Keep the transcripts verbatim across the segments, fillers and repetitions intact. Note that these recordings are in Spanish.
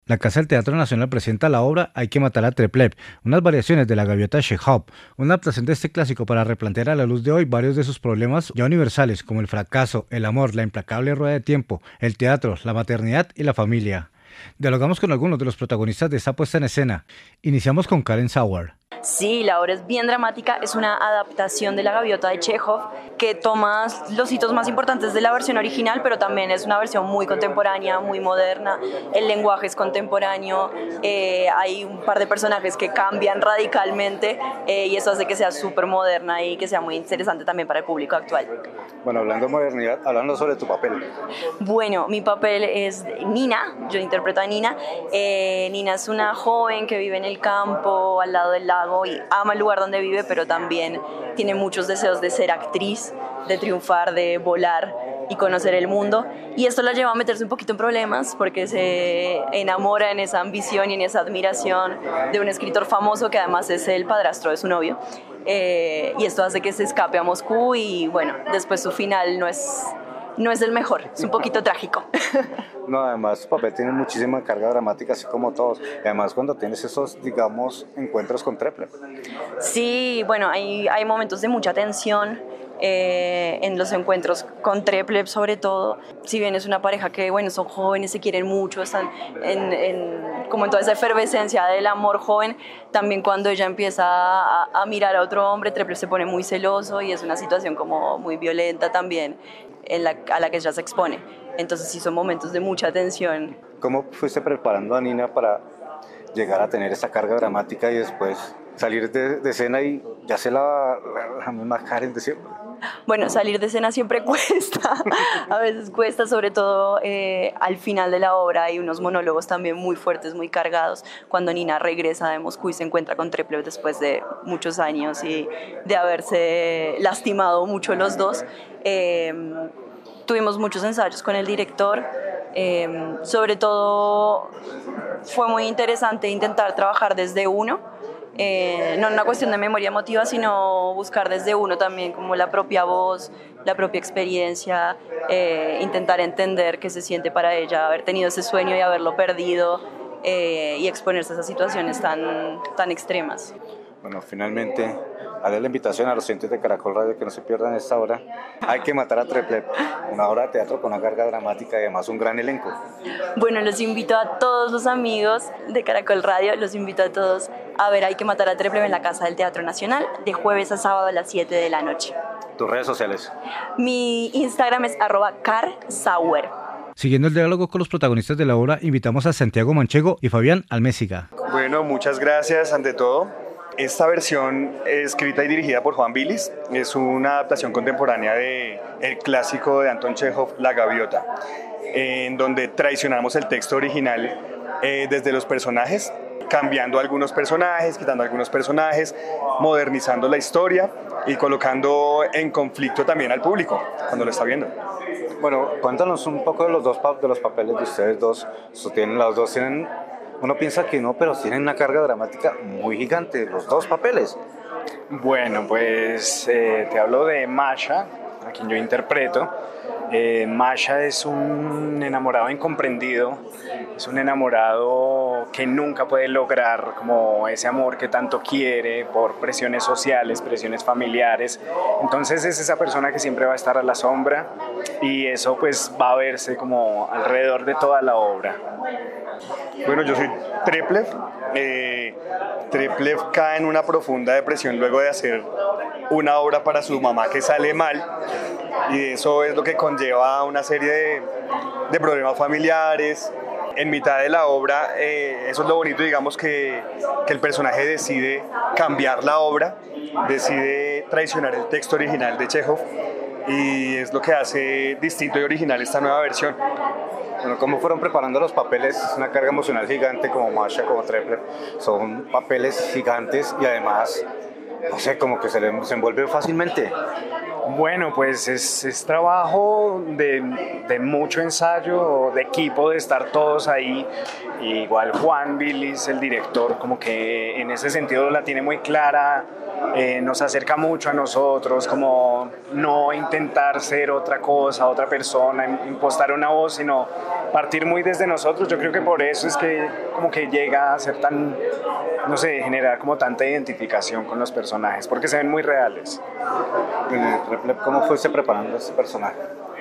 La Casa del Teatro Nacional presenta la obra Hay que matar a Treplev, unas variaciones de la gaviota de Chekhov, una adaptación de este clásico para replantear a la luz de hoy varios de sus problemas ya universales, como el fracaso, el amor, la implacable rueda de tiempo, el teatro, la maternidad y la familia. Dialogamos con algunos de los protagonistas de esta puesta en escena. Iniciamos con Karen Sauer. Sí, la obra es bien dramática, es una adaptación de La Gaviota de Chekhov que toma los hitos más importantes de la versión original, pero también es una versión muy contemporánea, muy moderna, el lenguaje es contemporáneo, eh, hay un par de personajes que cambian radicalmente eh, y eso hace que sea súper moderna y que sea muy interesante también para el público actual. Bueno, hablando de modernidad, hablando sobre tu papel. Bueno, mi papel es Nina, yo interpreto a Nina. Eh, Nina es una joven que vive en el campo, al lado del lago, y ama el lugar donde vive, pero también tiene muchos deseos de ser actriz, de triunfar, de volar y conocer el mundo. Y esto la lleva a meterse un poquito en problemas porque se enamora en esa ambición y en esa admiración de un escritor famoso que además es el padrastro de su novio. Eh, y esto hace que se escape a Moscú y bueno, después su final no es, no es el mejor, es un poquito trágico. No, además tu papel tiene muchísima carga dramática, así como todos. Y además cuando tienes esos, digamos, encuentros con Treplev. Sí, bueno, hay, hay momentos de mucha tensión eh, en los encuentros con Treplev sobre todo. Si bien es una pareja que, bueno, son jóvenes, se quieren mucho, están en, en, como en toda esa efervescencia del amor joven, también cuando ella empieza a, a mirar a otro hombre, Treplev se pone muy celoso y es una situación como muy violenta también en la, a la que ella se expone. Entonces sí son momentos de mucha tensión. ¿Cómo fuiste preparando a Nina para llegar a tener esa carga dramática y después salir de, de escena y ya se la, la, la misma Karen de siempre? Bueno, salir de escena siempre cuesta, a veces cuesta, sobre todo eh, al final de la obra hay unos monólogos también muy fuertes, muy cargados, cuando Nina regresa de Moscú y se encuentra con Treplev después de muchos años y de haberse lastimado mucho los dos. Eh, tuvimos muchos ensayos con el director, eh, sobre todo fue muy interesante intentar trabajar desde uno. Eh, no una cuestión de memoria emotiva, sino buscar desde uno también como la propia voz, la propia experiencia, eh, intentar entender qué se siente para ella haber tenido ese sueño y haberlo perdido eh, y exponerse a esas situaciones tan, tan extremas. Bueno, finalmente, haré la invitación a los oyentes de Caracol Radio que no se pierdan esta obra. Hay que matar a Treplev, una obra de teatro con una carga dramática y además un gran elenco. Bueno, los invito a todos los amigos de Caracol Radio, los invito a todos a ver Hay que matar a Treplev en la Casa del Teatro Nacional, de jueves a sábado a las siete de la noche. ¿Tus redes sociales? Mi Instagram es arroba carsauer. Siguiendo el diálogo con los protagonistas de la obra, invitamos a Santiago Manchego y Fabián Almésiga. Bueno, muchas gracias ante todo. Esta versión escrita y dirigida por Juan Vilis es una adaptación contemporánea del clásico de Anton Chekhov, La Gaviota, en donde traicionamos el texto original eh, desde los personajes, cambiando algunos personajes, quitando algunos personajes, modernizando la historia y colocando en conflicto también al público cuando lo está viendo. Bueno, cuéntanos un poco de los dos de los papeles de ustedes dos. Tienen, los dos tienen... Uno piensa que no, pero tienen una carga dramática muy gigante, los dos papeles. Bueno, pues eh, te hablo de Masha, a quien yo interpreto. Eh, Masha es un enamorado incomprendido, es un enamorado que nunca puede lograr como ese amor que tanto quiere por presiones sociales, presiones familiares. Entonces es esa persona que siempre va a estar a la sombra y eso pues va a verse como alrededor de toda la obra. Bueno, yo soy Treplev. Eh, Treplev cae en una profunda depresión luego de hacer una obra para su mamá que sale mal y eso es lo que conlleva una serie de, de problemas familiares. En mitad de la obra, eh, eso es lo bonito, digamos, que, que el personaje decide cambiar la obra, decide traicionar el texto original de Chekhov y es lo que hace distinto y original esta nueva versión. Bueno, ¿cómo fueron preparando los papeles? Es una carga emocional gigante como Masha, como Treplev. Son papeles gigantes y además, no sé, como que se, le, se envuelve fácilmente. Bueno, pues es, es trabajo de, de mucho ensayo, de equipo, de estar todos ahí. Igual Juan Vilis, el director, como que en ese sentido la tiene muy clara, eh, nos acerca mucho a nosotros, como no intentar ser otra cosa, otra persona, impostar una voz, sino partir muy desde nosotros. Yo creo que por eso es que como que llega a ser tan, no sé, generar como tanta identificación con los personajes, porque se ven muy reales. ¿Cómo fuiste preparando este personaje?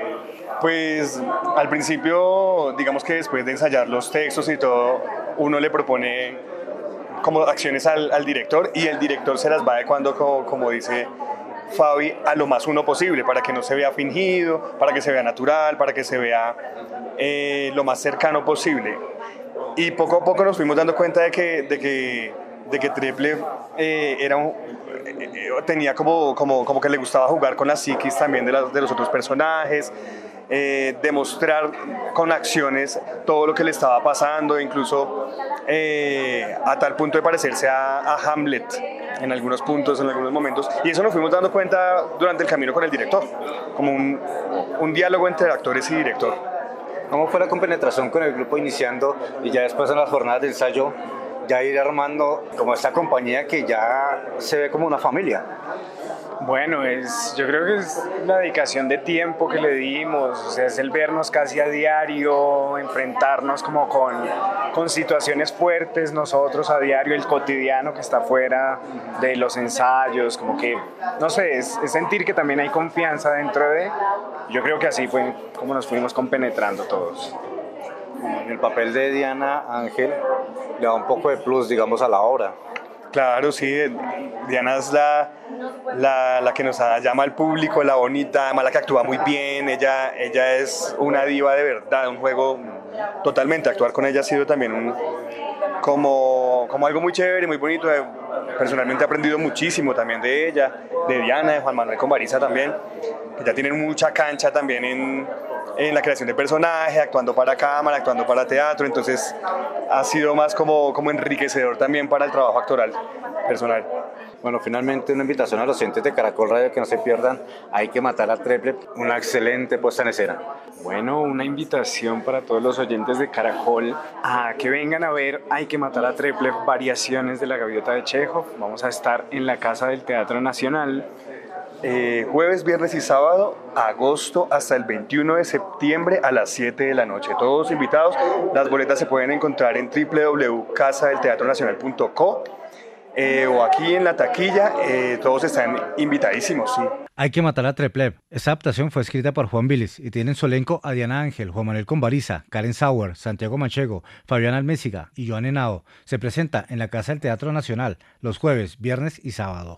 Pues al principio, digamos que después de ensayar los textos y todo, uno le propone como acciones al, al director y el director se las va adecuando, como, como dice Fabi, a lo más uno posible, para que no se vea fingido, para que se vea natural, para que se vea eh, lo más cercano posible. Y poco a poco nos fuimos dando cuenta de que, de que, de que Treplev eh, era un, eh, tenía como, como, como que le gustaba jugar con la psiquis también de, la, de los otros personajes, eh, demostrar con acciones todo lo que le estaba pasando, incluso eh, a tal punto de parecerse a, a Hamlet en algunos puntos, en algunos momentos, y eso nos fuimos dando cuenta durante el camino con el director, como un, un diálogo entre actores y director. ¿Cómo fue la compenetración con el grupo iniciando y ya después en las jornadas de ensayo ya ir armando como esta compañía que ya se ve como una familia? Bueno, es, yo creo que es la dedicación de tiempo que le dimos, o sea, es el vernos casi a diario, enfrentarnos como con, con situaciones fuertes nosotros a diario, el cotidiano que está fuera de los ensayos, como que, no sé, es, es sentir que también hay confianza dentro de, yo creo que así fue como nos fuimos compenetrando todos. El papel de Diana Ángel le da un poco de plus, digamos, a la obra. Claro, sí, Diana es la, la, la que nos llama al público, la bonita, además la que actúa muy bien, ella, ella es una diva de verdad, un juego totalmente, actuar con ella ha sido también un, como, como algo muy chévere, muy bonito. Personalmente he aprendido muchísimo también de ella, de Diana, de Juan Manuel Conbariza también, que ya tienen mucha cancha también en, en la creación de personajes, actuando para cámara, actuando para teatro, entonces ha sido más como, como enriquecedor también para el trabajo actoral personal. Bueno, finalmente una invitación a los oyentes de Caracol Radio que no se pierdan Hay que matar a Treplev, una excelente puesta en escena. Bueno, una invitación para todos los oyentes de Caracol a que vengan a ver Hay que matar a Treplev, variaciones de la Gaviota de Chekhov. Vamos a estar en la Casa del Teatro Nacional. Eh, jueves, viernes y sábado, agosto hasta el veintiuno de septiembre a las siete de la noche. Todos invitados. Las boletas se pueden encontrar en doble u doble u doble u punto casa del teatro nacional punto co eh, o aquí en la taquilla. Eh, todos están invitadísimos, sí. Hay que matar a Treplev. Esta adaptación fue escrita por Juan Vilis y tiene en su elenco a Diana Ángel, Juan Manuel Conbariza, Karen Sauer, Santiago Manchego, Fabián Almésiga y Joan Henao. Se presenta en la Casa del Teatro Nacional los jueves, viernes y sábado.